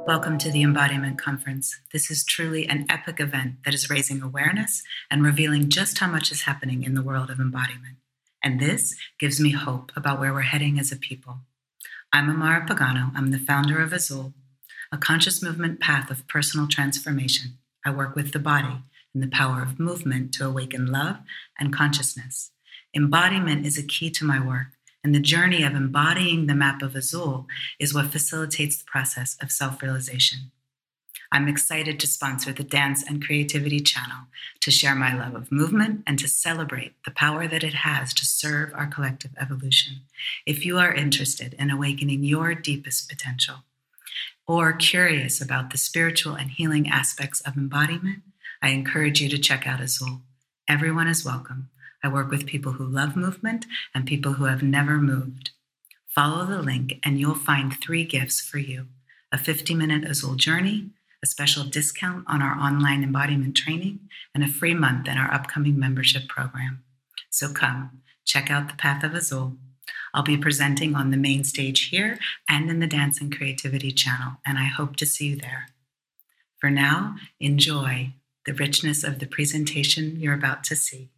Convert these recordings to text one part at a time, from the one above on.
Welcome to the Embodiment Conference. This is truly an epic event that is raising awareness and revealing just how much is happening in the world of embodiment. And this gives me hope about where we're heading as a people. I'm Amara Pagano. I'm the founder of Azul, a conscious movement path of personal transformation. I work with the body and the power of movement to awaken love and consciousness. Embodiment is a key to my work, and the journey of embodying the map of Azul is what facilitates the process of self-realization. I'm excited to sponsor the Dance and Creativity channel to share my love of movement and to celebrate the power that it has to serve our collective evolution. If you are interested in awakening your deepest potential or curious about the spiritual and healing aspects of embodiment, I encourage you to check out Azul. Everyone is welcome. I work with people who love movement and people who have never moved. Follow the link and you'll find 3 gifts for you: a 50-minute Azul journey, a special discount on our online embodiment training, and a free month in our upcoming membership program. So come, check out the Path of Azul. I'll be presenting on the main stage here and in the Dance and Creativity channel, and I hope to see you there. For now, enjoy the richness of the presentation you're about to see.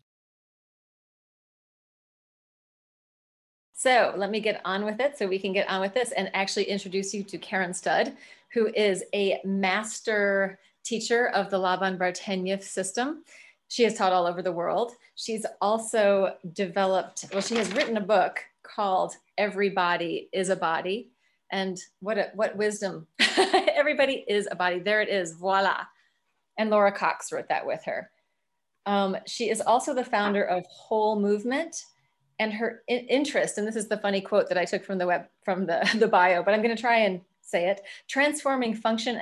So let me get on with it so we can get on with this and actually introduce you to Karen Studd, who is a master teacher of the Laban bar Tanya system. She has taught all over the world. She's also developed, well, she has written a book called Every Body is a Body. And what wisdom. Everybody is a body. There it is. Voila. And Laura Cox wrote that with her. She is also the founder of Whole Movement. And her interest, and this is the funny quote that I took from the bio, but I'm going to try and say it: transforming the function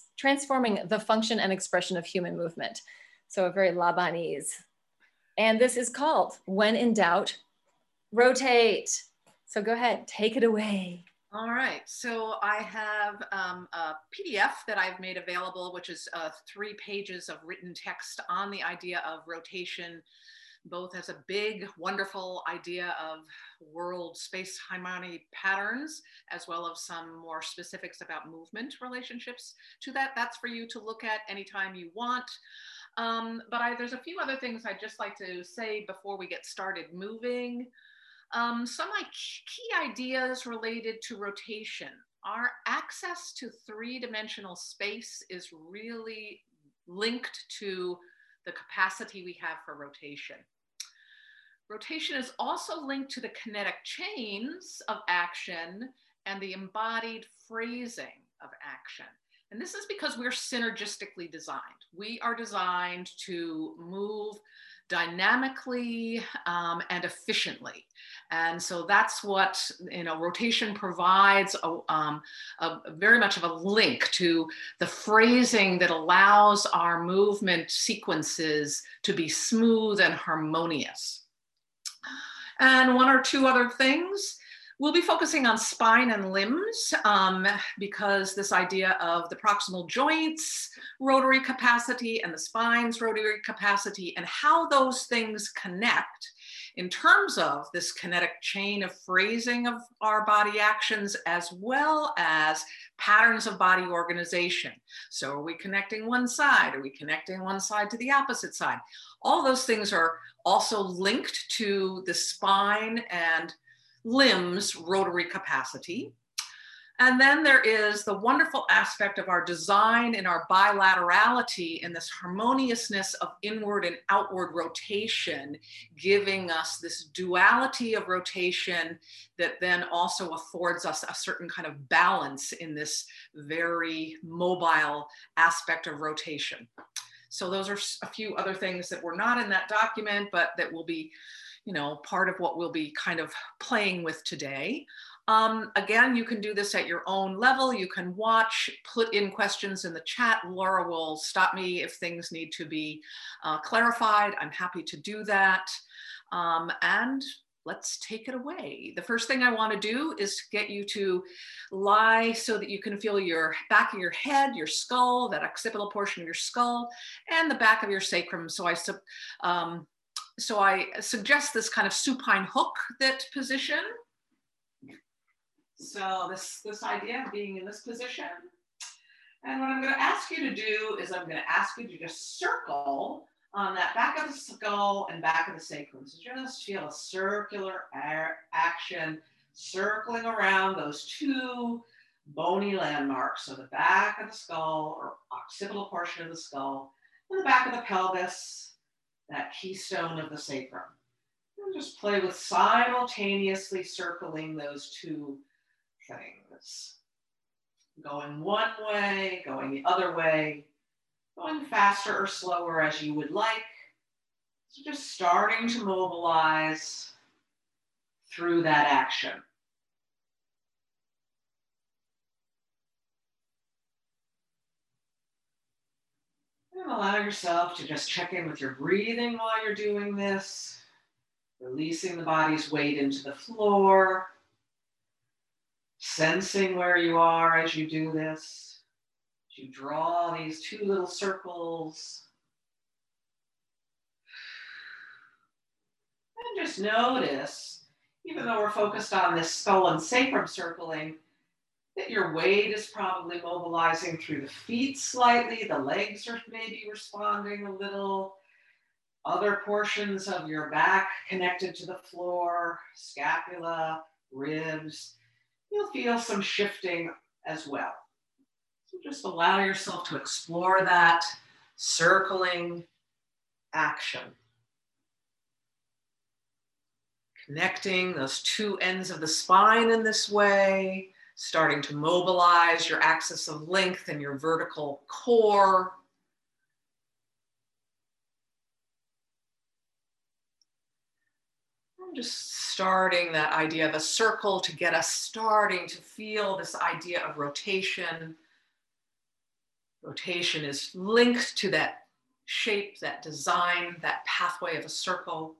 and expression of human movement. So a very Labanese. And this is called When in Doubt, Rotate. So go ahead, take it away. All right, so I have a PDF that I've made available, which is 3 pages of written text on the idea of rotation, both as a big, wonderful idea of world space harmony patterns, as well as some more specifics about movement relationships to that. That's for you to look at anytime you want. But there's a few other things I'd just like to say before we get started moving. Some key ideas related to rotation. Our access to 3-dimensional space is really linked to the capacity we have for rotation. Rotation is also linked to the kinetic chains of action and the embodied phrasing of action. And this is because we're synergistically designed. We are designed to move dynamically and efficiently. And so that's what, rotation provides very much of a link to the phrasing that allows our movement sequences to be smooth and harmonious. And 1 or 2 other things. We'll be focusing on spine and limbs because this idea of the proximal joints, rotary capacity, and the spine's rotary capacity, and how those things connect in terms of this kinetic chain of phrasing of our body actions, as well as patterns of body organization. So are we connecting one side? Are we connecting one side to the opposite side? All those things are also linked to the spine and limbs rotary capacity. And then there is the wonderful aspect of our design and our bilaterality and this harmoniousness of inward and outward rotation, giving us this duality of rotation that then also affords us a certain kind of balance in this very mobile aspect of rotation. So those are a few other things that were not in that document, but that will be, part of what we'll be kind of playing with today. Again, you can do this at your own level. You can watch, put in questions in the chat. Laura will stop me if things need to be clarified. I'm happy to do that. And let's take it away. The first thing I want to do is get you to lie so that you can feel your back of your head, your skull, that occipital portion of your skull, and the back of your sacrum. So I suggest this kind of supine hook that position. So this idea of being in this position, And what I'm going to ask you to do is I'm going to ask you to just circle on that back of the skull and back of the sacrum. So just feel a circular action circling around those two bony landmarks. So the back of the skull or occipital portion of the skull and the back of the pelvis, that keystone of the sacrum. And just play with simultaneously circling those two things. Going one way, going the other way, going faster or slower as you would like. So just starting to mobilize through that action. And allow yourself to just check in with your breathing while you're doing this, releasing the body's weight into the floor, sensing where you are as you do this. As you draw these two little circles. And just notice, even though we're focused on this skull and sacrum circling, that your weight is probably mobilizing through the feet slightly. The legs are maybe responding a little. Other portions of your back connected to the floor, scapula, ribs. You'll feel some shifting as well. So just allow yourself to explore that circling action. Connecting those two ends of the spine in this way, starting to mobilize your axis of length and your vertical core. I'm just starting that idea of a circle to get us starting to feel this idea of rotation. Rotation is linked to that shape, that design, that pathway of a circle.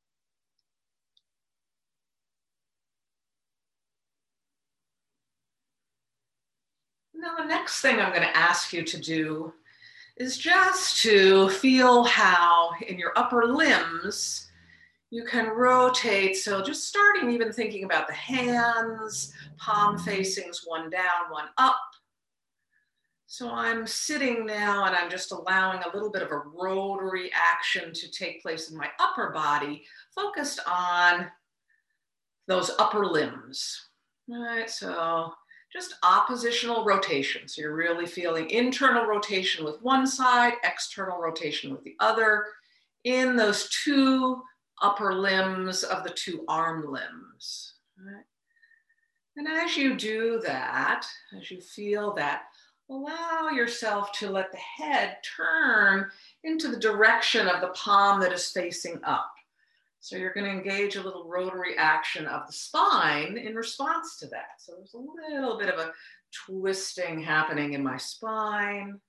Now, the next thing I'm going to ask you to do is just to feel how in your upper limbs you can rotate. So just starting even thinking about the hands, palm facings, one down, one up. So I'm sitting now and I'm just allowing a little bit of a rotary action to take place in my upper body, focused on those upper limbs. All right, so just oppositional rotation. So you're really feeling internal rotation with one side, external rotation with the other, in those two upper limbs of the two arm limbs. All right. And as you do that, as you feel that, allow yourself to let the head turn into the direction of the palm that is facing up. So you're going to engage a little rotary action of the spine in response to that. So there's a little bit of a twisting happening in my spine.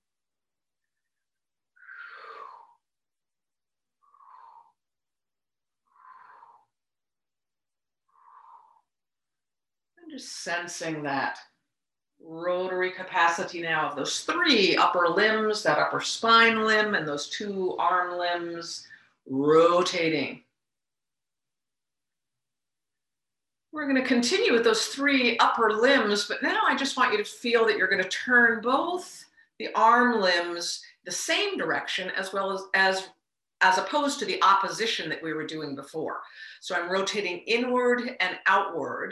I'm just sensing that rotary capacity now of those three upper limbs, that upper spine limb and those two arm limbs rotating. We're going to continue with those three upper limbs, but now I just want you to feel that you're going to turn both the arm limbs the same direction as well as opposed to the opposition that we were doing before. So I'm rotating inward and outward.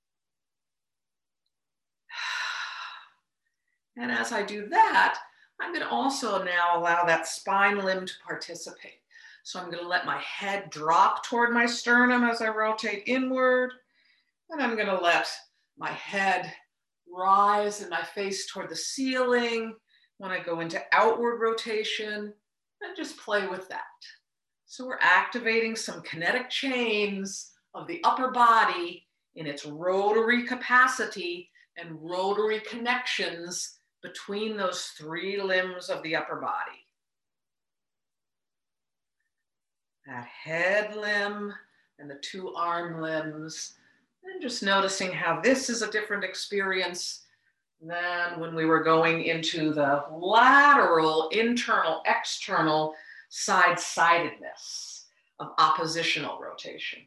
And as I do that, I'm going to also now allow that spine limb to participate. So I'm going to let my head drop toward my sternum as I rotate inward. And I'm going to let my head rise and my face toward the ceiling when I go into outward rotation, and just play with that. So we're activating some kinetic chains of the upper body in its rotary capacity and rotary connections between those three limbs of the upper body. That head limb and the two arm limbs. And just noticing how this is a different experience than when we were going into the lateral, internal, external, side-sidedness of oppositional rotation.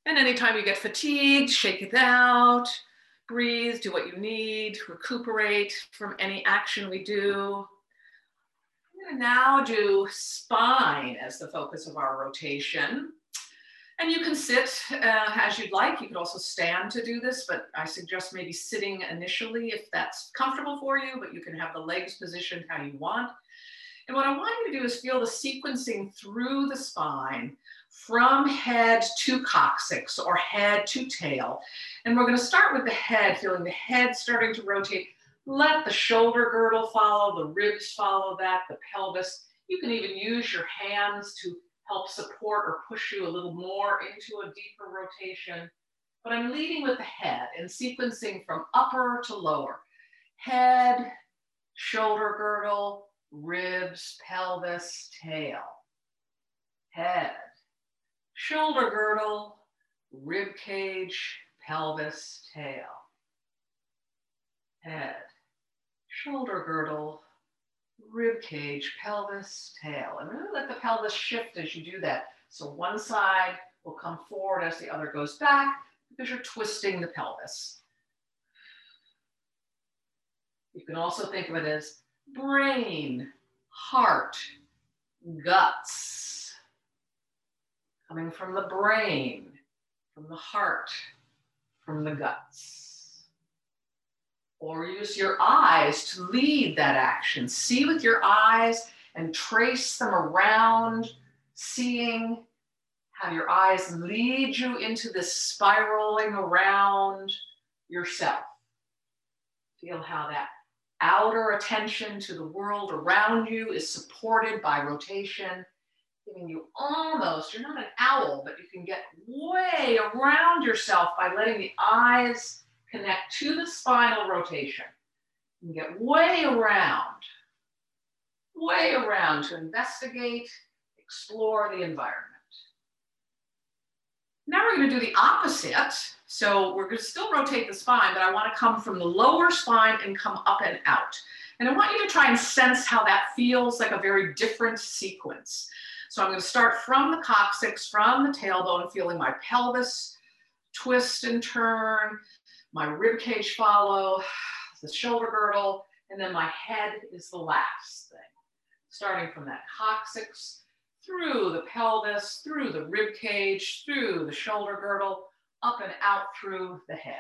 And anytime you get fatigued, shake it out, breathe, do what you need, recuperate from any action we do. I'm going to now do spine as the focus of our rotation. And you can sit as you'd like. You could also stand to do this, but I suggest maybe sitting initially if that's comfortable for you, but you can have the legs positioned how you want. And what I want you to do is feel the sequencing through the spine from head to coccyx or head to tail. And we're going to start with the head, feeling the head starting to rotate. Let the shoulder girdle follow, the ribs follow that, the pelvis. You can even use your hands to help support or push you a little more into a deeper rotation. But I'm leading with the head and sequencing from upper to lower. Head, shoulder girdle, ribs, pelvis, tail. Head, shoulder girdle, rib cage, pelvis, tail. Head, shoulder girdle, rib cage, pelvis, tail. And really let the pelvis shift as you do that. So one side will come forward as the other goes back because you're twisting the pelvis. You can also think of it as brain, heart, guts. Coming from the brain, from the heart, from the guts. Or use your eyes to lead that action. See with your eyes and trace them around, seeing how your eyes lead you into this spiraling around yourself. Feel how that outer attention to the world around you is supported by rotation, giving you almost, you're not an owl, but you can get way around yourself by letting the eyes connect to the spinal rotation. You can get way around to investigate, explore the environment. Now we're going to do the opposite. So we're going to still rotate the spine, but I want to come from the lower spine and come up and out. And I want you to try and sense how that feels like a very different sequence. So I'm going to start from the coccyx, from the tailbone, feeling my pelvis twist and turn, my rib cage follow, the shoulder girdle, and then my head is the last thing. Starting from that coccyx, through the pelvis, through the rib cage, through the shoulder girdle, up and out through the head.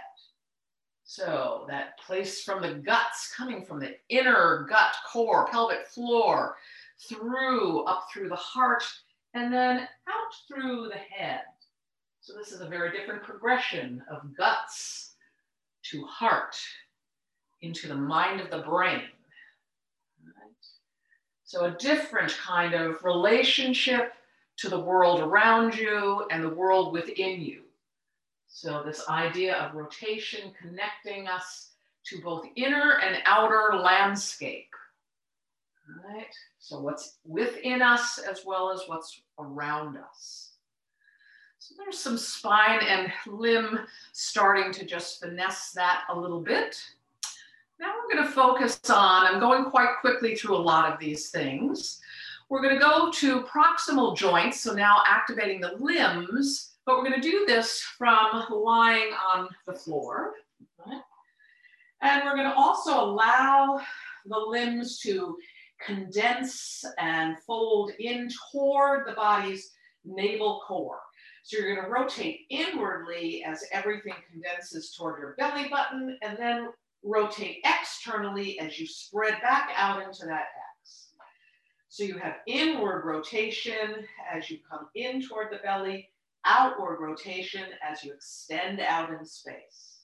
So that place from the guts, coming from the inner gut core, pelvic floor, up through the heart, and then out through the head. So this is a very different progression of guts to heart, into the mind of the brain. Right? So a different kind of relationship to the world around you and the world within you. So this idea of rotation connecting us to both inner and outer landscape. Right? So what's within us as well as what's around us. So there's some spine and limb starting to just finesse that a little bit. Now we're going to focus on, I'm going quite quickly through a lot of these things. We're going to go to proximal joints, so now activating the limbs, but we're going to do this from lying on the floor. Right? And we're going to also allow the limbs to condense and fold in toward the body's navel core. So you're going to rotate inwardly as everything condenses toward your belly button, and then rotate externally as you spread back out into that X. So you have inward rotation as you come in toward the belly, outward rotation as you extend out in space.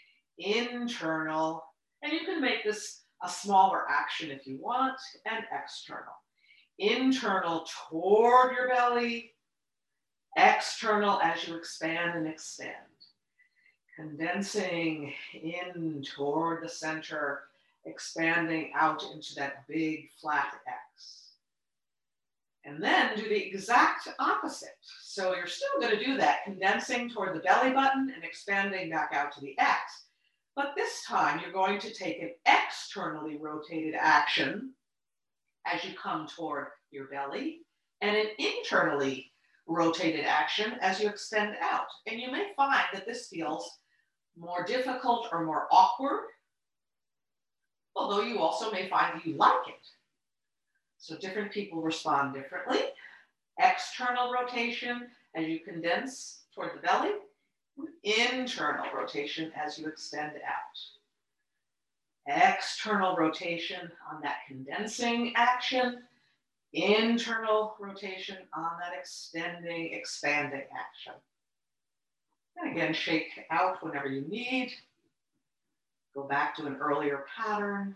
Internal, and you can make this a smaller action if you want, and external. Internal toward your belly, external as you expand and extend. Condensing in toward the center, expanding out into that big flat X. And then do the exact opposite. So you're still going to do that, condensing toward the belly button and expanding back out to the X. But this time you're going to take an externally rotated action as you come toward your belly, and an internally rotated action as you extend out. And you may find that this feels more difficult or more awkward, although you also may find that you like it. So different people respond differently. External rotation as you condense toward the belly, internal rotation as you extend out. External rotation on that condensing action, internal rotation on that extending, expanding action. And again, shake out whenever you need. Go back to an earlier pattern.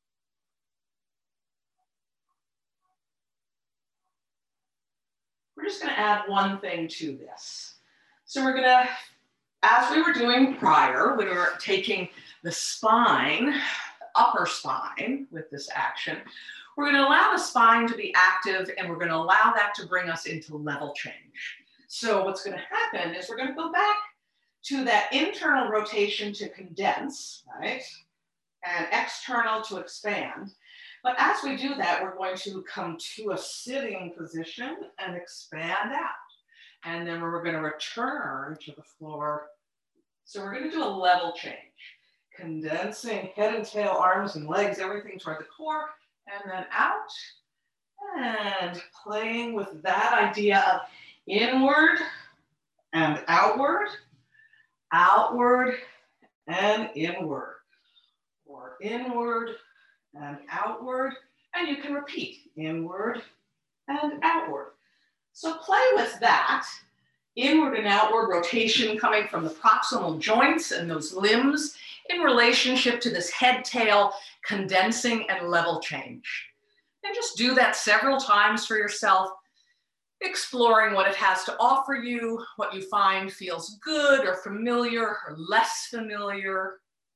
We're just going to add one thing to this. So we're going to, as we were doing prior, when we were taking the spine, upper spine with this action, we're going to allow the spine to be active, and we're going to allow that to bring us into level change. So what's going to happen is we're going to go back to that internal rotation to condense, right? And external to expand. But as we do that, we're going to come to a sitting position and expand out. And then we're going to return to the floor. So we're going to do a level change. Condensing head and tail, arms and legs, everything toward the core, and then out. And playing with that idea of inward and outward, outward and inward, or inward and outward, and you can repeat inward and outward. So play with that, inward and outward rotation coming from the proximal joints and those limbs in relationship to this head tail condensing and level change. And just do that several times for yourself, exploring what it has to offer you, what you find feels good or familiar or less familiar.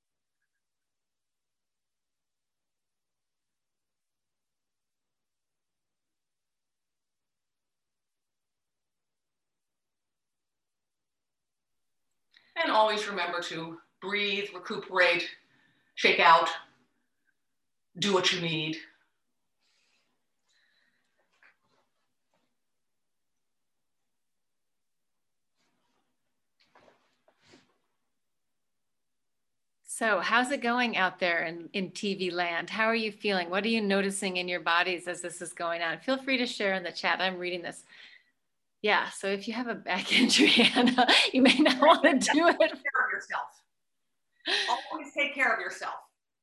And always remember to breathe, recuperate, shake out, do what you need. So how's it going out there in TV land? How are you feeling? What are you noticing in your bodies as this is going on? Feel free to share in the chat. I'm reading this. Yeah, so if you have a back injury, Anna, you may not want to do it. Take care of yourself. Always take care of yourself.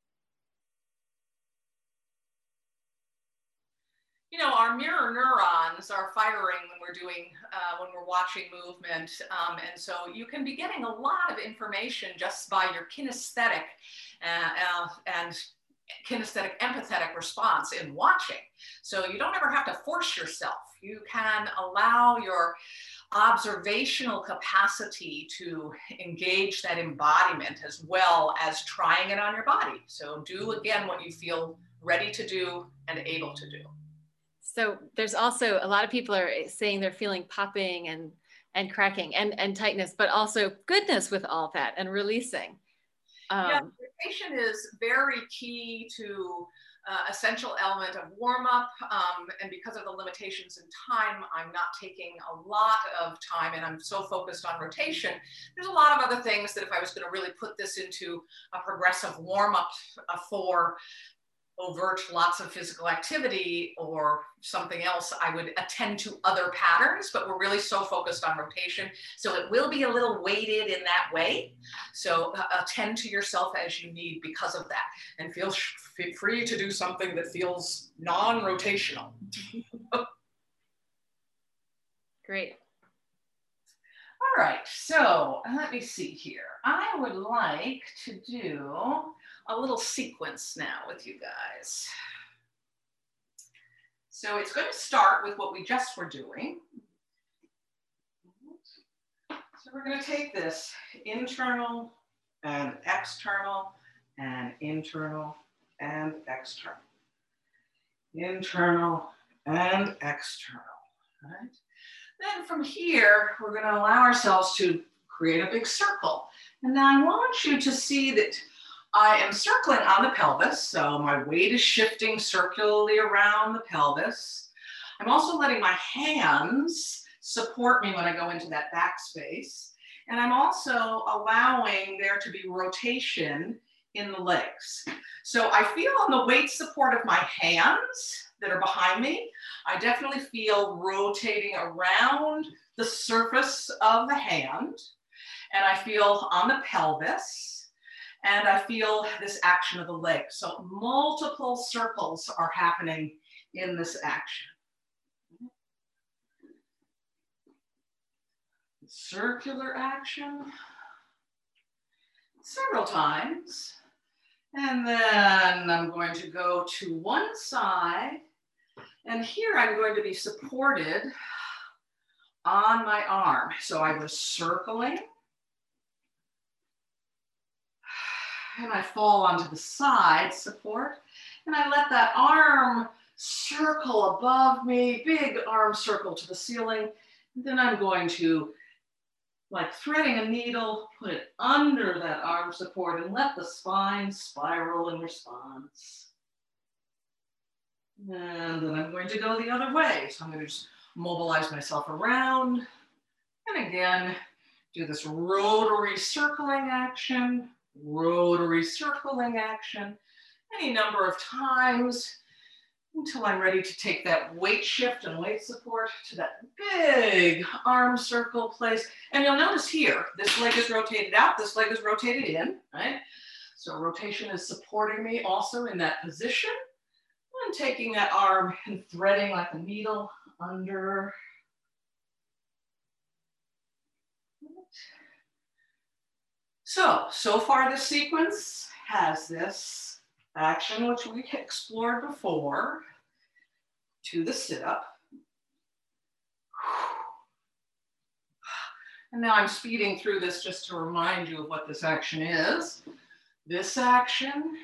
You know, our mirror neurons are firing when we're doing, when we're watching movement. And so you can be getting a lot of information just by your kinesthetic and kinesthetic empathetic response in watching. So you don't ever have to force yourself. You can allow your observational capacity to engage that embodiment as well as trying it on your body. So do again what you feel ready to do and able to do. So there's also a lot of people are saying they're feeling popping and cracking and tightness, but also goodness with all that and releasing. Yeah, rotation is very key to essential element of warm up. And because of the limitations in time, I'm not taking a lot of time and I'm so focused on rotation. There's a lot of other things that if I was going to really put this into a progressive warm up for overt lots of physical activity or something else, I would attend to other patterns, but we're really so focused on rotation. So it will be a little weighted in that way. So attend to yourself as you need because of that, and feel free to do something that feels non-rotational. Great. All right, so let me see here. I would like to do a little sequence now with you guys. So it's going to start with what we just were doing. So we're going to take this internal and external and internal and external. Internal and external, right? Then from here, we're going to allow ourselves to create a big circle. And now I want you to see that I am circling on the pelvis, so my weight is shifting circularly around the pelvis. I'm also letting my hands support me when I go into that back space. And I'm also allowing there to be rotation in the legs. So I feel on the weight support of my hands that are behind me, I definitely feel rotating around the surface of the hand. And I feel on the pelvis, and I feel this action of the leg. So multiple circles are happening in this action. Circular action, several times. And then I'm going to go to one side, and here I'm going to be supported on my arm. So I was circling, and I fall onto the side support, and I let that arm circle above me, big arm circle to the ceiling. And then I'm going to, like threading a needle, put it under that arm support and let the spine spiral in response. And then I'm going to go the other way. So I'm going to just mobilize myself around. And again, do this rotary circling action, any number of times until I'm ready to take that weight shift and weight support to that big arm circle place. And you'll notice here, this leg is rotated out, this leg is rotated in, right? So rotation is supporting me also in that position. And taking that arm and threading like a needle under. So far this sequence has this action, which we explored before, to the sit-up. And now I'm speeding through this just to remind you of what this action is. This action,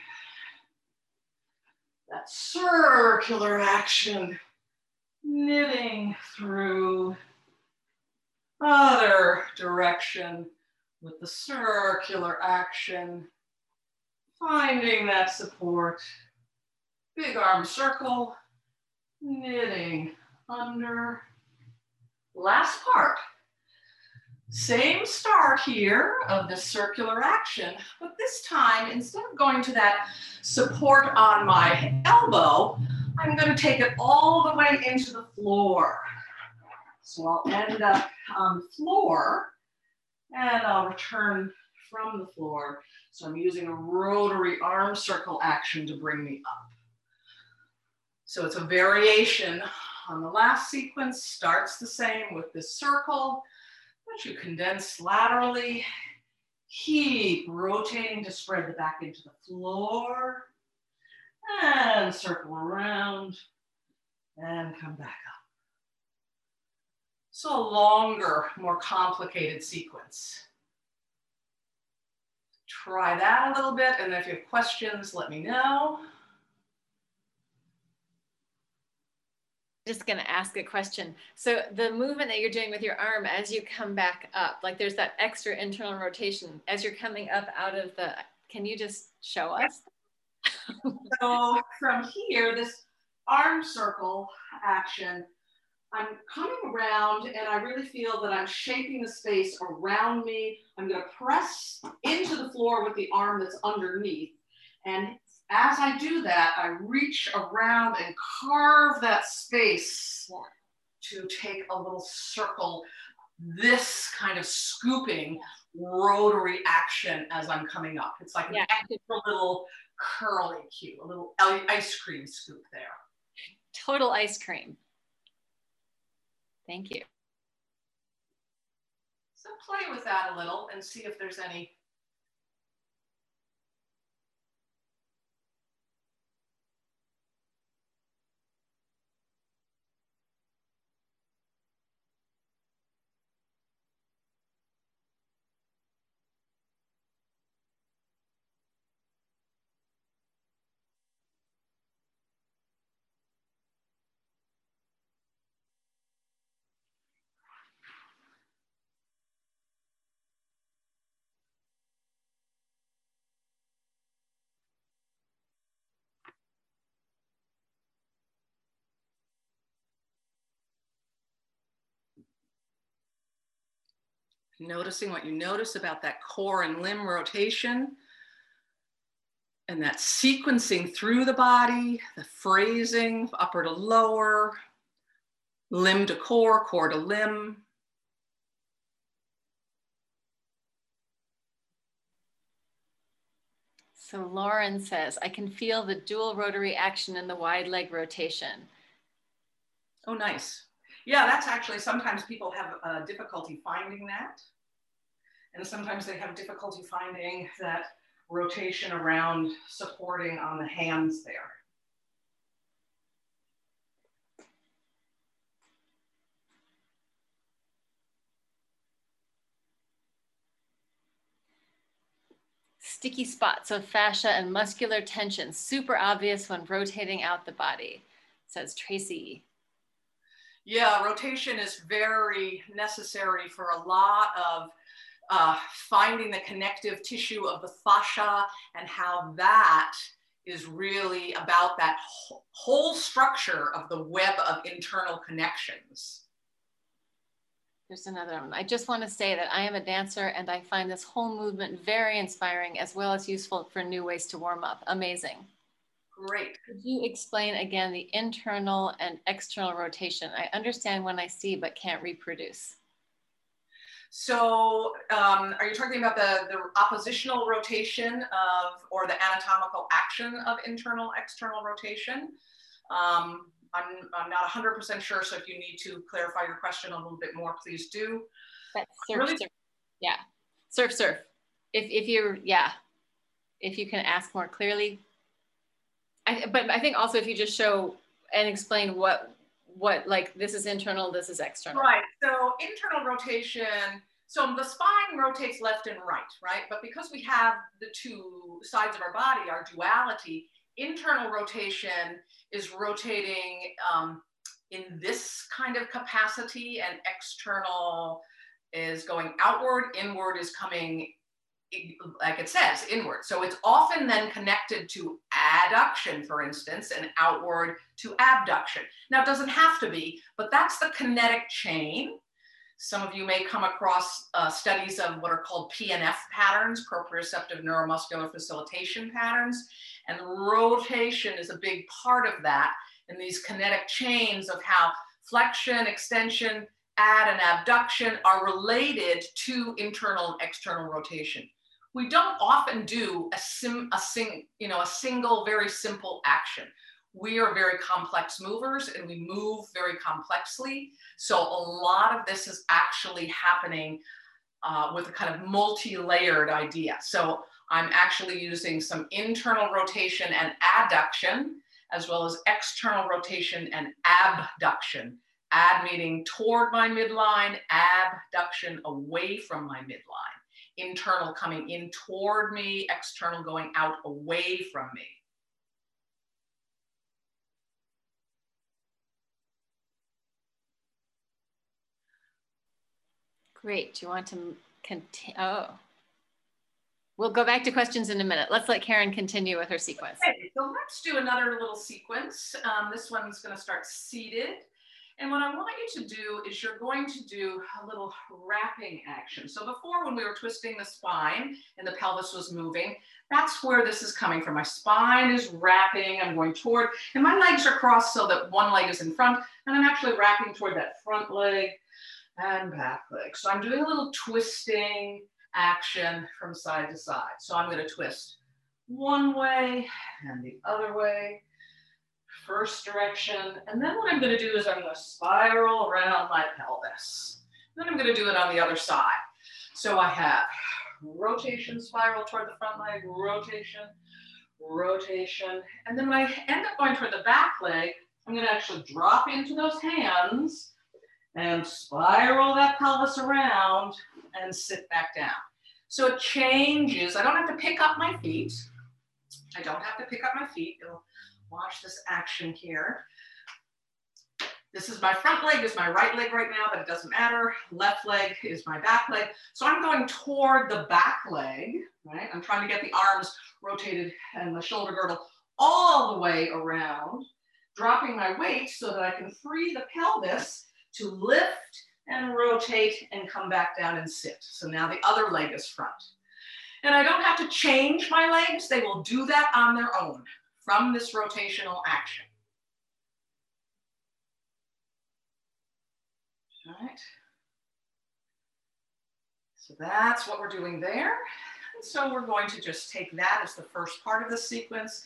that circular action, knitting through, other direction with the circular action, finding that support, big arm circle, knitting under. Last part. Same start here of the circular action, but this time, instead of going to that support on my elbow, I'm going to take it all the way into the floor. So I'll end up on the floor, and I'll return from the floor. So I'm using a rotary arm circle action to bring me up. So it's a variation on the last sequence, starts the same with this circle, but you condense laterally, keep rotating to spread the back into the floor, and circle around, and come back up. So a longer, more complicated sequence. Try that a little bit, and if you have questions, let me know. Just going to ask a question. So the movement that you're doing with your arm as you come back up, like there's that extra internal rotation as you're coming up out of the, can you just show us? So from here, this arm circle action, I'm coming around and I really feel that I'm shaping the space around me. I'm going to press into the floor with the arm that's underneath. And as I do that, I reach around and carve that space to take a little circle, this kind of scooping rotary action as I'm coming up. It's like an extra little curly cue, a little ice cream scoop there. Total ice cream. Thank you. So play with that a little and see if there's any. Noticing what you notice about that core and limb rotation, and that sequencing through the body, the phrasing, upper to lower, limb to core, core to limb. So Lauren says, I can feel the dual rotary action in the wide leg rotation. Oh, nice. Yeah, that's actually, sometimes people have difficulty finding that. And sometimes they have difficulty finding that rotation around supporting on the hands there. Sticky spots of fascia and muscular tension, super obvious when rotating out the body, says Tracy. Yeah, rotation is very necessary for a lot of finding the connective tissue of the fascia, and how that is really about that whole structure of the web of internal connections. There's another one. I just want to say that I am a dancer and I find this whole movement very inspiring as well as useful for new ways to warm up. Amazing. Great. Could you explain again the internal and external rotation? I understand when I see but can't reproduce. So are you talking about the oppositional rotation of, or the anatomical action of internal, external rotation? I'm not 100% sure, so if you need to clarify your question a little bit more, please do. That's surf, surf. Yeah, surf, surf. If you're, yeah, if you can ask more clearly. But I think also if you just show and explain what like this is internal, this is external. Right, so internal rotation, so the spine rotates left and right? But because we have the two sides of our body, our duality, internal rotation is rotating in this kind of capacity, and external is going outward, inward is coming, like it says, inward. So it's often then connected to adduction, for instance, and outward to abduction. Now, it doesn't have to be, but that's the kinetic chain. Some of you may come across studies of what are called PNF patterns, proprioceptive neuromuscular facilitation patterns, and rotation is a big part of that, and these kinetic chains of how flexion, extension, add, and abduction are related to internal and external rotation. We don't often do a single very simple action. We are very complex movers and we move very complexly. So a lot of this is actually happening with a kind of multi-layered idea. So I'm actually using some internal rotation and adduction, as well as external rotation and abduction. Add meaning toward my midline, abduction away from my midline. Internal coming in toward me, external going out away from me. Great. Do you want to continue? Oh, we'll go back to questions in a minute. Let's let Karen continue with her sequence. Okay, so let's do another little sequence. This one's going to start seated. And what I want you to do is you're going to do a little wrapping action. So before, when we were twisting the spine and the pelvis was moving, that's where this is coming from. My spine is wrapping, I'm going toward, and my legs are crossed so that one leg is in front, and I'm actually wrapping toward that front leg and back leg. So I'm doing a little twisting action from side to side. So I'm going to twist one way and the other way. First direction, and then what I'm going to do is I'm going to spiral around my pelvis. Then I'm going to do it on the other side. So I have rotation, spiral toward the front leg, rotation, rotation, and then when I end up going toward the back leg, I'm going to actually drop into those hands and spiral that pelvis around and sit back down. So it changes. I don't have to pick up my feet. I don't have to pick up my feet. It'll watch this action here. This is my front leg, is my right leg right now, but it doesn't matter. Left leg is my back leg. So I'm going toward the back leg, right? I'm trying to get the arms rotated and the shoulder girdle all the way around, dropping my weight so that I can free the pelvis to lift and rotate and come back down and sit. So now the other leg is front. And I don't have to change my legs. They will do that on their own from this rotational action. All right. So that's what we're doing there. And so we're going to just take that as the first part of the sequence.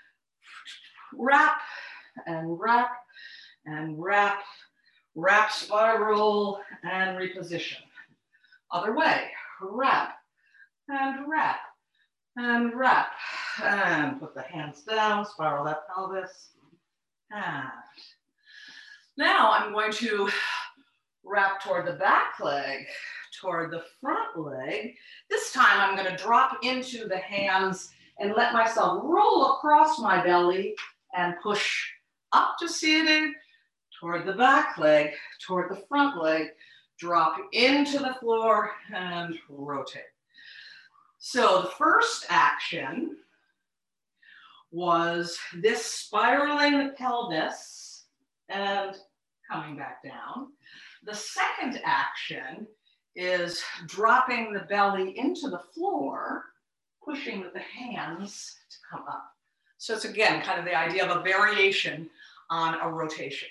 Wrap and wrap and wrap, wrap, spiral, and reposition. Other way, wrap and wrap and wrap. And put the hands down, spiral that pelvis. And now I'm going to wrap toward the back leg, toward the front leg. This time I'm going to drop into the hands and let myself roll across my belly and push up to seated, toward the back leg, toward the front leg, drop into the floor and rotate. So the first action was this spiraling the pelvis and coming back down. The second action is dropping the belly into the floor, pushing with the hands to come up. So it's again kind of the idea of a variation on a rotation.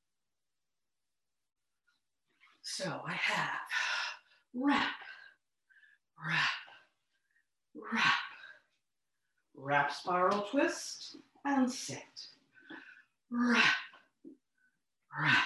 So I have wrap, wrap, wrap, wrap, spiral twist, and sit. Wrap, wrap,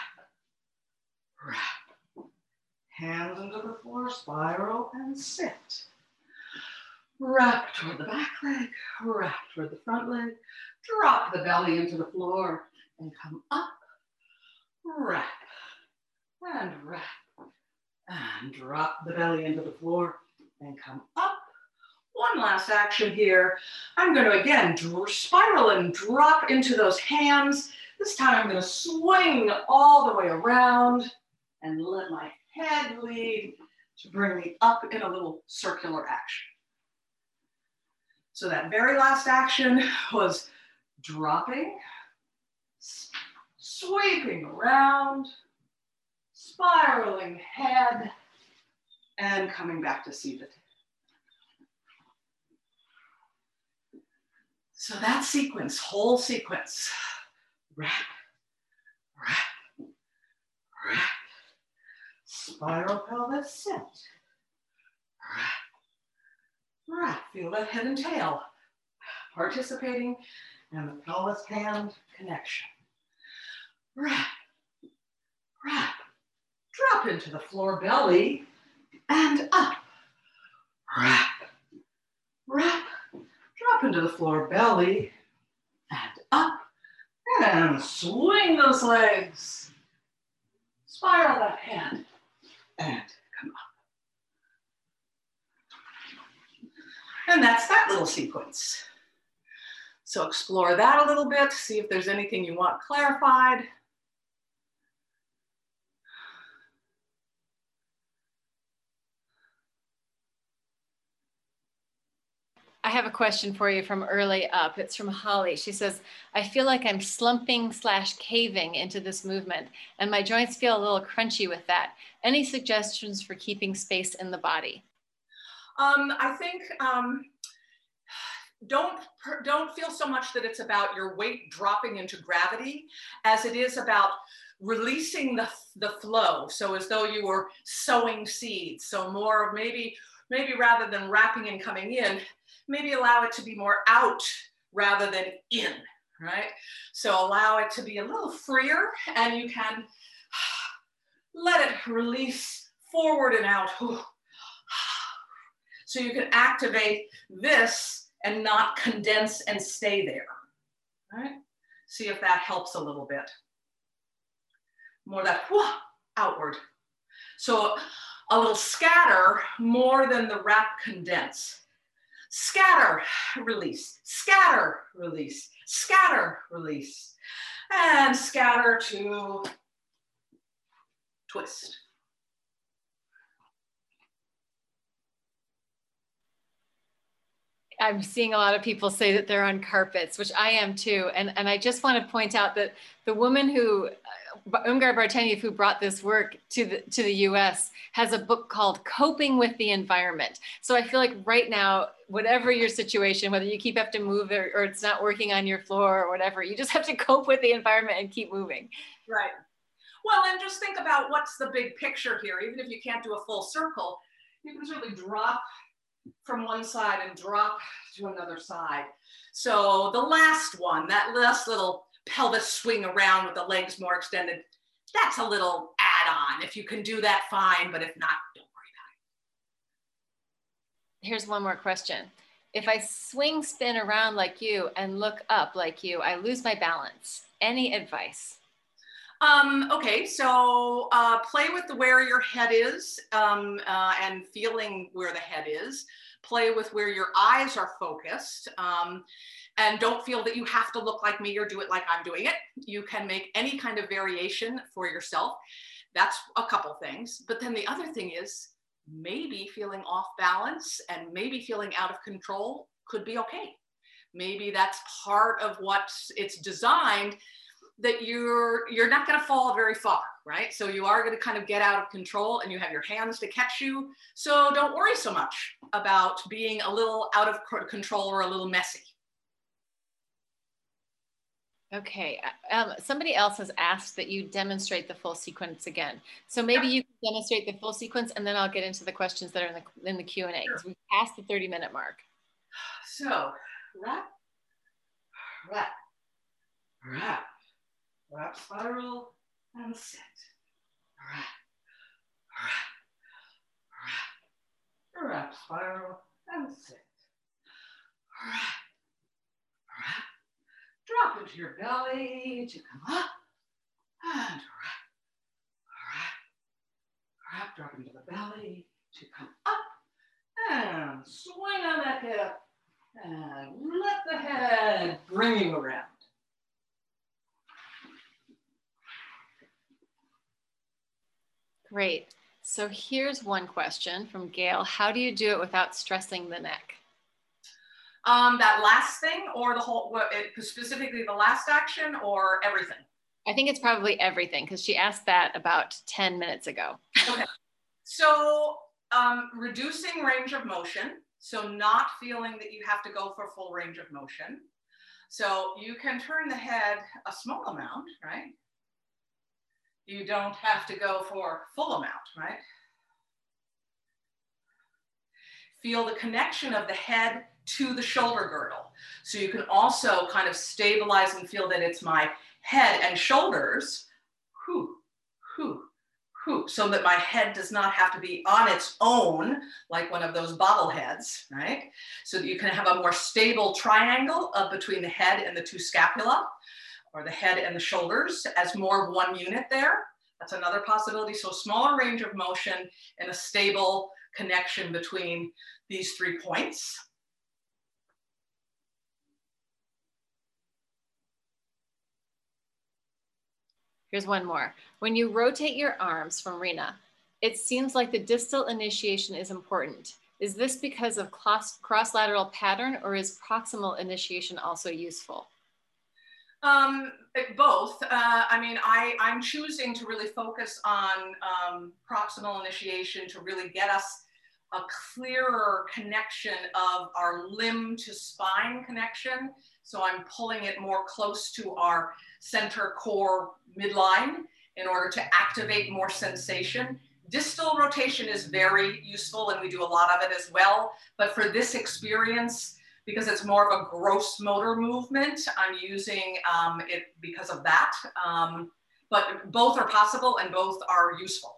wrap. Hands into the floor, spiral, and sit. Wrap toward the back leg, wrap toward the front leg, drop the belly into the floor, and come up. Wrap, and wrap, and drop the belly into the floor, and come up. One last action here. I'm going to again spiral and drop into those hands. This time I'm going to swing all the way around and let my head lead to bring me up in a little circular action. So that very last action was dropping, sweeping around, spiraling head, and coming back to seated. So that sequence, whole sequence, wrap, wrap, wrap, spiral pelvis, sit, wrap, wrap, feel that head and tail participating in the pelvis hand connection. Wrap, wrap, drop into the floor belly and up. Wrap, wrap, drop into the floor belly and up. And swing those legs. Spiral that hand and come up. And that's that little sequence. So explore that a little bit, see if there's anything you want clarified. I have a question for you from early up. It's from Holly. She says, I feel like I'm slumping/caving into this movement, and my joints feel a little crunchy with that. Any suggestions for keeping space in the body? I think don't feel so much that it's about your weight dropping into gravity as it is about releasing the flow. So as though you were sowing seeds. So more maybe rather than wrapping and coming in, maybe allow it to be more out rather than in, right? So allow it to be a little freer and you can let it release forward and out. So you can activate this and not condense and stay there, right? See if that helps a little bit. More that outward. So a little scatter more than the wrap condense. Scatter, release, scatter, release, scatter, release, and scatter to twist. I'm seeing a lot of people say that they're on carpets, which I am too. And I just want to point out that the woman who Umgar Barteniev, who brought this work to the US, has a book called Coping with the Environment. So I feel like right now, whatever your situation, whether you keep have to move or it's not working on your floor or whatever, you just have to cope with the environment and keep moving. Right. Well, and just think about what's the big picture here. Even if you can't do a full circle, you can certainly drop from one side and drop to another side. So the last one, that last little pelvis swing around with the legs more extended, that's a little add-on. If you can do that, fine, but if not, don't worry about it. Here's one more question. If I swing, spin around like you and look up like you, I lose my balance. Any advice? Okay, so play with where your head is and feeling where the head is. Play with where your eyes are focused. And don't feel that you have to look like me or do it like I'm doing it. You can make any kind of variation for yourself. That's a couple things. But then the other thing is maybe feeling off balance and maybe feeling out of control could be okay. Maybe that's part of what it's designed, that you're not going to fall very far, right? So you are going to kind of get out of control and you have your hands to catch you. So don't worry so much about being a little out of control or a little messy. Okay, somebody else has asked that you demonstrate the full sequence again. So maybe you can demonstrate the full sequence and then I'll get into the questions that are in the Q&A because we've passed the 30-minute mark. So wrap, wrap, wrap, wrap, spiral, and sit. Wrap, wrap, wrap, wrap, spiral, and sit. Wrap, wrap. Drop into your belly to come up and wrap, drop into the belly to come up and swing on that hip and let the head bring you around. Great. So here's one question from Gail. How do you do it without stressing the neck? That last thing or the whole, specifically the last action or everything? I think it's probably everything because she asked that about 10 minutes ago. Okay. So reducing range of motion. So not feeling that you have to go for full range of motion. So you can turn the head a small amount, right? You don't have to go for full amount, right? Feel the connection of the head to the shoulder girdle. So you can also kind of stabilize and feel that it's my head and shoulders, so that my head does not have to be on its own, like one of those bobbleheads, right? So that you can have a more stable triangle between the head and the two scapula, or the head and the shoulders as more of one unit there. That's another possibility. So smaller range of motion and a stable connection between these 3 points. Here's one more. When you rotate your arms from Rena, it seems like the distal initiation is important. Is this because of cross-lateral pattern or is proximal initiation also useful? Both. I mean, I'm choosing to really focus on proximal initiation to really get us a clearer connection of our limb to spine connection. So I'm pulling it more close to our center core midline in order to activate more sensation. Distal rotation is very useful and we do a lot of it as well. But for this experience, because it's more of a gross motor movement, I'm using it because of that. But both are possible and both are useful.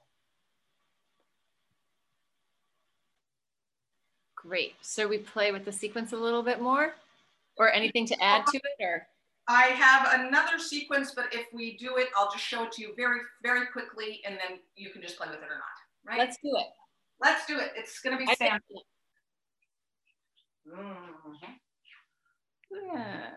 Great. So we play with the sequence a little bit more, or anything to add to it, or? I have another sequence, but if we do it, I'll just show it to you very, very quickly, and then you can just play with it or not, right? Let's do it. Let's do it. It's going to be standard. Yeah.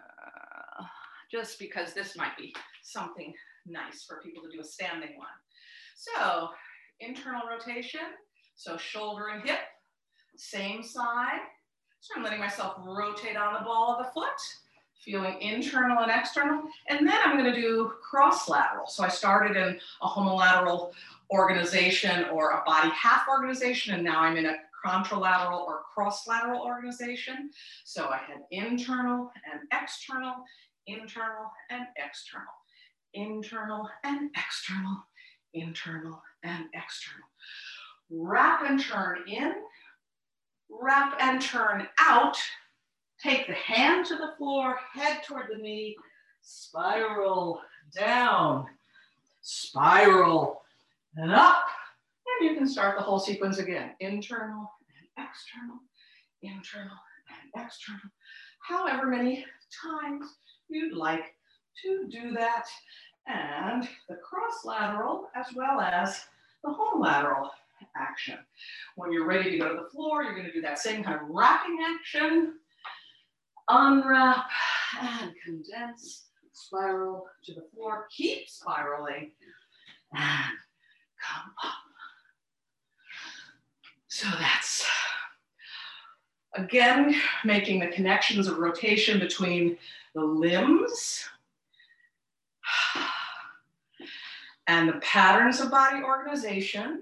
Just because this might be something nice for people to do a standing one. So internal rotation. So shoulder and hip, same side. So I'm letting myself rotate on the ball of the foot. feeling internal and external. And then I'm going to do cross lateral. So I started in a homolateral organization or a body half organization, and now I'm in a contralateral or cross-lateral organization. So I had internal and external, internal and external, internal and external, internal and external. Wrap and turn in, wrap and turn out. Take the hand to the floor, head toward the knee, spiral down, spiral and up. And you can start the whole sequence again. Internal and external, internal and external. However many times you'd like to do that. And the cross-lateral as well as the homolateral action. When you're ready to go to the floor, you're going to do that same kind of wrapping action. Unwrap and condense, spiral to the floor, keep spiraling, and come up. So that's, again, making the connections of rotation between the limbs and the patterns of body organization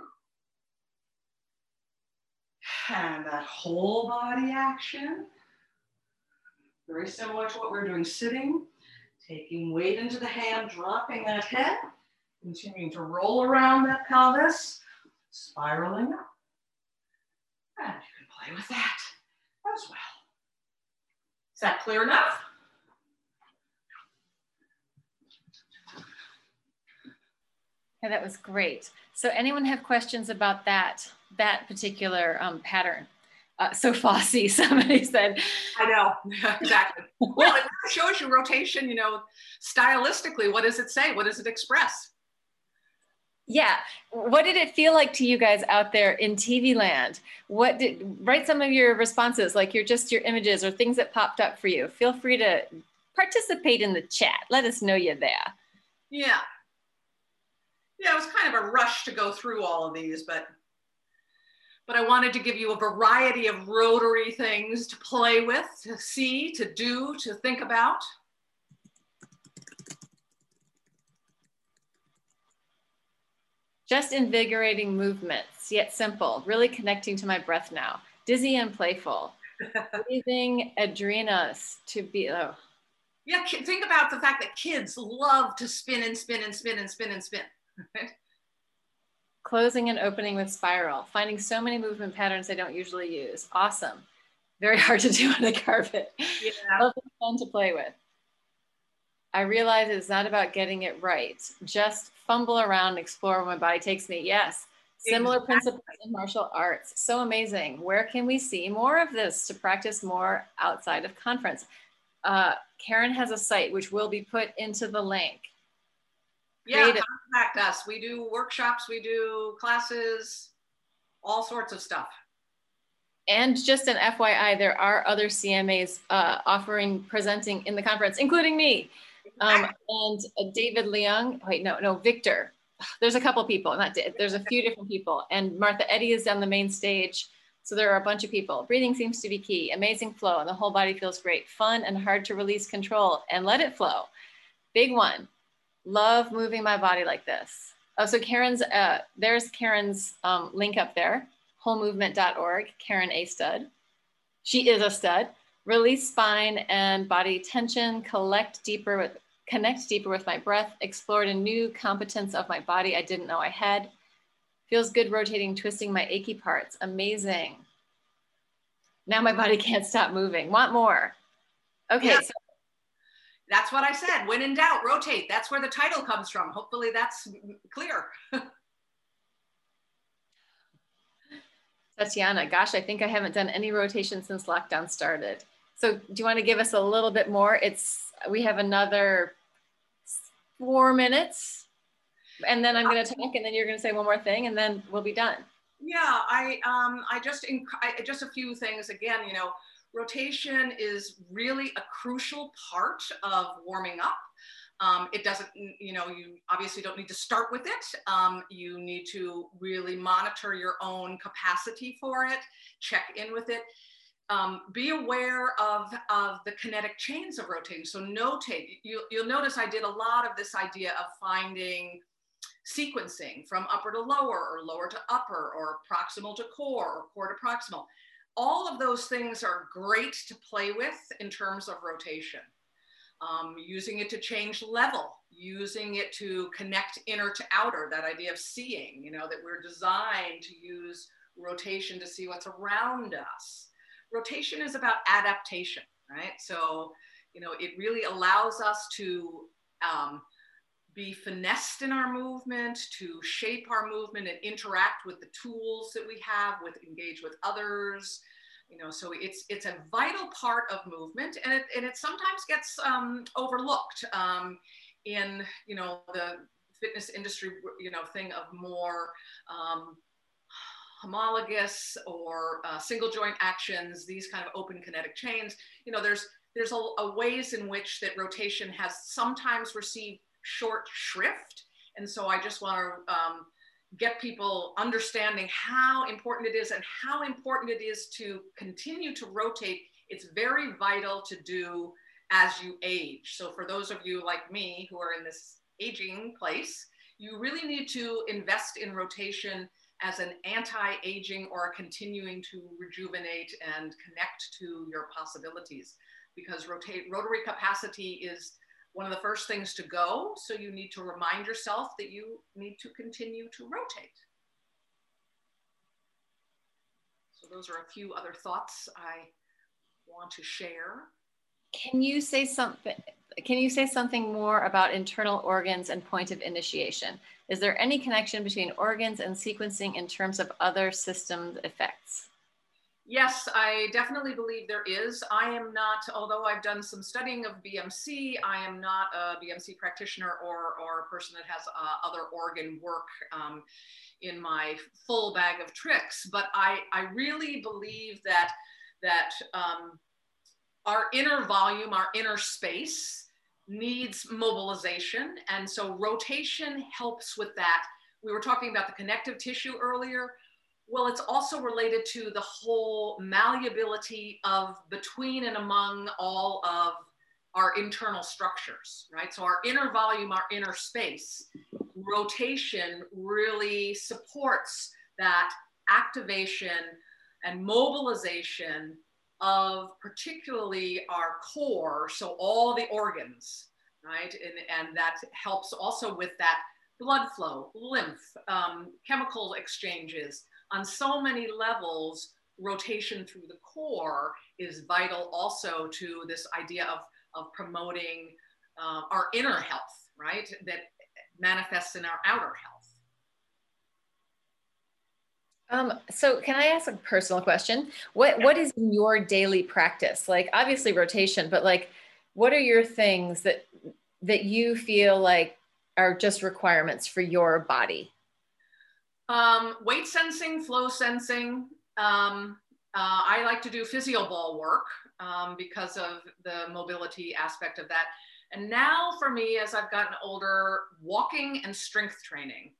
and that whole body action. Very similar to what we're doing sitting, taking weight into the hand, dropping that head, continuing to roll around that pelvis, spiraling up. And you can play with that as well. Is that clear enough? Yeah, that was great. So anyone have questions about that particular pattern? So Fosse, somebody said. I know, exactly. Well, it shows you rotation, you know, stylistically. What does it say? What does it express? Yeah. What did it feel like to you guys out there in TV land? Write some of your responses, like your images or things that popped up for you. Feel free to participate in the chat. Let us know you're there. Yeah. Yeah, it was kind of a rush to go through all of these, but I wanted to give you a variety of rotary things to play with, to see, to do, to think about. Just invigorating movements, yet simple, really connecting to my breath now. Dizzy and playful. Breathing adrenas to be, oh. Yeah, think about the fact that kids love to spin and spin and spin and spin and spin. Closing and opening with spiral. Finding so many movement patterns I don't usually use. Awesome. Very hard to do on the carpet. Yeah. Lovely, fun to play with. I realize it's not about getting it right. Just fumble around and explore where my body takes me. Yes. Similar principles in martial arts. So amazing. Where can we see more of this to practice more outside of conference? Karen has a site which will be put into the link. Yeah, contact us. We do workshops, we do classes, all sorts of stuff. And just an FYI, there are other CMAs presenting in the conference, including me. And David Leung, Victor. There's a couple people, there's a few different people. And Martha Eddy is on the main stage. So there are a bunch of people. Breathing seems to be key. Amazing flow, and the whole body feels great. Fun and hard to release control and let it flow. Big one. Love moving my body like this. Oh, so there's Karen's link up there, wholemovement.org, Karen A. Stud. She is a stud. Release spine and body tension, connect deeper with my breath, explored a new competence of my body I didn't know I had. Feels good rotating, twisting my achy parts. Amazing. Now my body can't stop moving. Want more? Okay. Yeah. So that's what I said. When in doubt, rotate. That's where the title comes from. Hopefully that's clear. Tatiana, gosh, I think I haven't done any rotation since lockdown started. So do you want to give us a little bit more? We have another 4 minutes, and then I'm going to talk, and then you're going to say one more thing, and then we'll be done. Yeah, just a few things. Again, you know, rotation is really a crucial part of warming up. It doesn't, you know, you obviously don't need to start with it. You need to really monitor your own capacity for it, check in with it. be aware of the kinetic chains of rotation. So notate, you'll notice I did a lot of this idea of finding sequencing from upper to lower, or lower to upper, or proximal to core, or core to proximal. All of those things are great to play with in terms of rotation. Using it to change level, using it to connect inner to outer, that idea of seeing, you know, that we're designed to use rotation to see what's around us. Rotation is about adaptation, right? So, you know, it really allows us to be finessed in our movement, to shape our movement and interact with the tools that we have, engage with others. You know, so it's a vital part of movement, and it sometimes gets overlooked in, you know, the fitness industry, you know, thing of more homologous or single joint actions, these kind of open kinetic chains. You know, there's a ways in which that rotation has sometimes received short shrift. And so I just want to get people understanding how important it is, and how important it is to continue to rotate. It's very vital to do as you age. So for those of you like me who are in this aging place, you really need to invest in rotation as an anti-aging or continuing to rejuvenate and connect to your possibilities, because rotary capacity is one of the first things to go. So you need to remind yourself that you need to continue to rotate. So those are a few other thoughts I want to share. Can you say something more about internal organs and point of initiation? Is there any connection between organs and sequencing in terms of other system effects? Yes, I definitely believe there is. I am not, although I've done some studying of BMC, I am not a BMC practitioner or a person that has other organ work in my full bag of tricks. But I really believe that our inner volume, our inner space needs mobilization. And so rotation helps with that. We were talking about the connective tissue earlier. Well, it's also related to the whole malleability of between and among all of our internal structures, right? So our inner volume, our inner space, rotation really supports that activation and mobilization of particularly our core, so all the organs, right? And that helps also with that blood flow, lymph, chemical exchanges. On so many levels, rotation through the core is vital also to this idea of promoting our inner health, right? That manifests in our outer health. So can I ask a personal question? What is in your daily practice? Like obviously rotation, but like, what are your things that you feel like are just requirements for your body? Weight sensing, flow sensing. I like to do physio ball work because of the mobility aspect of that. And now for me, as I've gotten older, walking and strength training.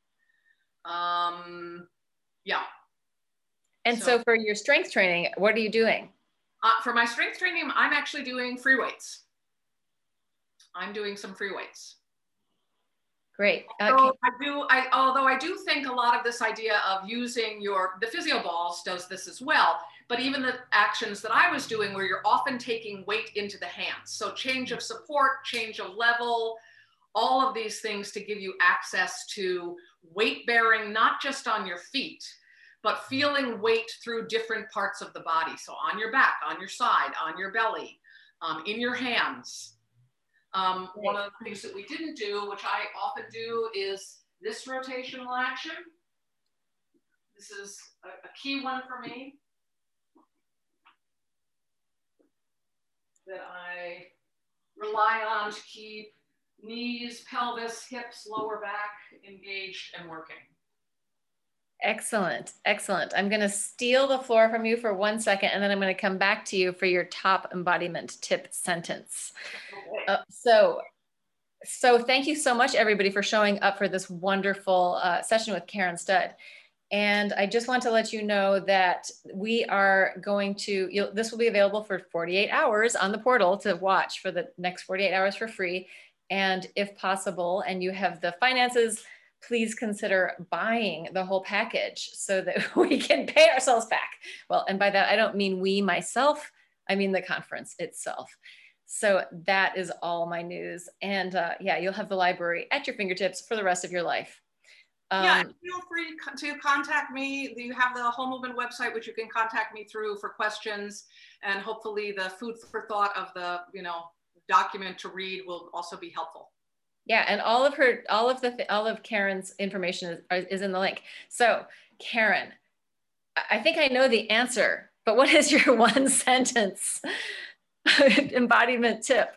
Yeah. And so for your strength training, what are you doing? For my strength training, I'm actually doing free weights. I'm doing some free weights. Great. So although I do think a lot of this idea of using the physio balls does this as well, but even the actions that I was doing where you're often taking weight into the hands. So change of support, change of level, all of these things to give you access to weight bearing, not just on your feet, but feeling weight through different parts of the body. So on your back, on your side, on your belly, in your hands. One of the things that we didn't do, which I often do, is this rotational action. This is a key one for me that I rely on to keep knees, pelvis, hips, lower back engaged and working. Excellent. Excellent. I'm going to steal the floor from you for 1 second, and then I'm going to come back to you for your top embodiment tip sentence. Okay. So thank you so much, everybody, for showing up for this wonderful session with Karen Studd. And I just want to let you know that we are going to, this will be available for 48 hours on the portal to watch for the next 48 hours for free. And if possible, and you have the finances, please consider buying the whole package so that we can pay ourselves back. Well, and by that, I don't mean we, myself, I mean the conference itself. So that is all my news. And yeah, you'll have the library at your fingertips for the rest of your life. Yeah, feel free to contact me. You have the Whole Movement website, which you can contact me through for questions, and hopefully the food for thought of the document to read will also be helpful. Yeah, and all of Karen's information is in the link. So Karen, I think I know the answer, but what is your one sentence embodiment tip?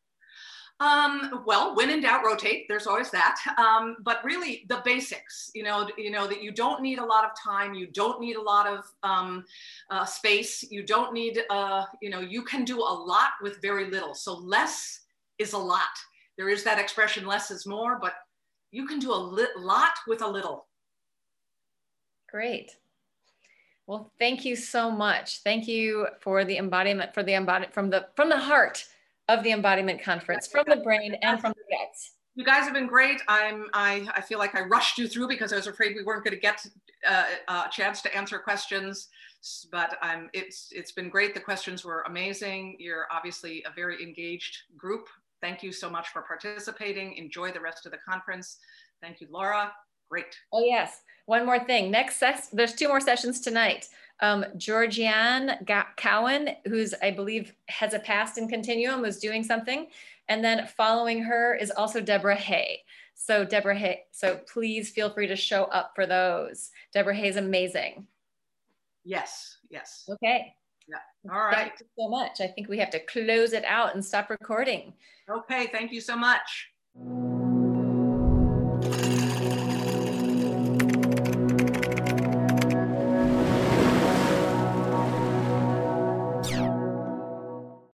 Well, when in doubt, rotate. There's always that. But really the basics, that you don't need a lot of time. You don't need a lot of space. You don't need, you can do a lot with very little. So less is a lot. There is that expression, less is more, but you can do a lot with a little. Great. Well, thank you so much. Thank you for the embodiment, from the heart of the embodiment conference, from the brain and from the guts. You guys have been great. I feel like I rushed you through because I was afraid we weren't going to get a chance to answer questions, but it's been great. The questions were amazing. You're obviously a very engaged group. Thank you so much for participating. Enjoy the rest of the conference. Thank you, Laura. Great. Oh yes. One more thing. There's 2 more sessions tonight. Georgianne Cowan, who's, I believe, has a past in Continuum, was doing something. And then following her is also Deborah Hay. So Deborah Hay, so please feel free to show up for those. Deborah Hay is amazing. Yes, yes. Okay. Yeah. All right. Thank you so much. I think we have to close it out and stop recording. Okay. Thank you so much.